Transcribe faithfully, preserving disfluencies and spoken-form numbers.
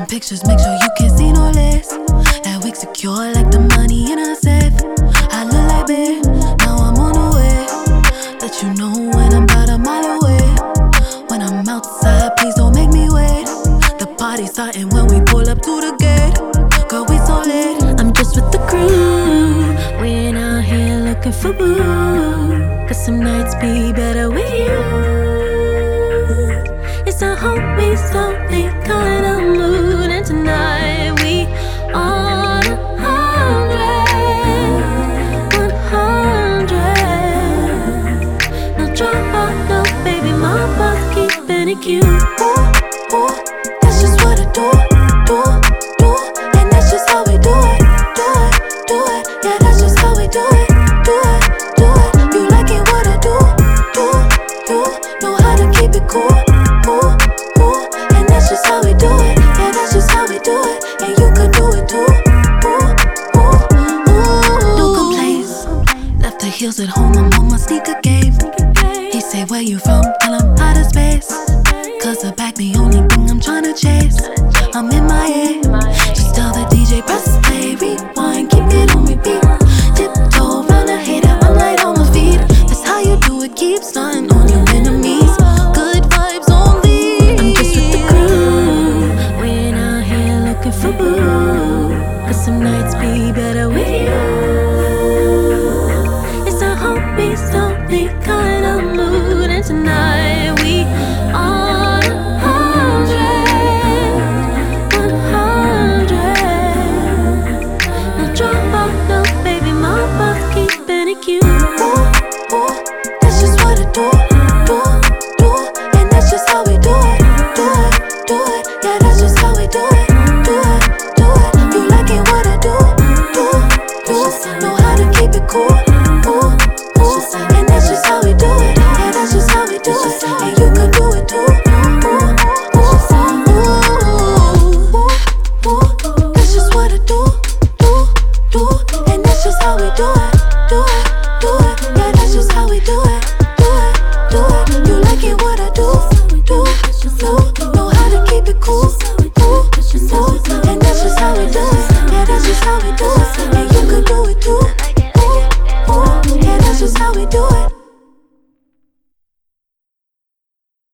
pictures, make sure you can see no less. That wig secure like the money in a safe. I look like babe, now I'm on the way. Let you know when I'm about a mile away. When I'm outside, please don't make me wait. The party's starting when we pull up to the gate. Girl, we so late. I'm just with the crew. We ain't out here looking for boo. Cause some nights be better with you. It's a homie, so we calling a mood. And tonight we on a hundred, one hundred. No drama, no baby, my boss keeping it cute. Ooh, ooh, that's just what I do, do, do. And that's just how we do it, do it, do it. Yeah, that's just how we do it, do it, do it. You like it what I do, do, you know how to keep it cool. How we do it, yeah, that's just how we do it. And you could do it too. Ooh, ooh, ooh. No complaints. Left the heels at home, I'm on my sneaker game. He say, where you from? Tell him out of space. Cause the bag the only thing I'm tryna chase. I'm in my head.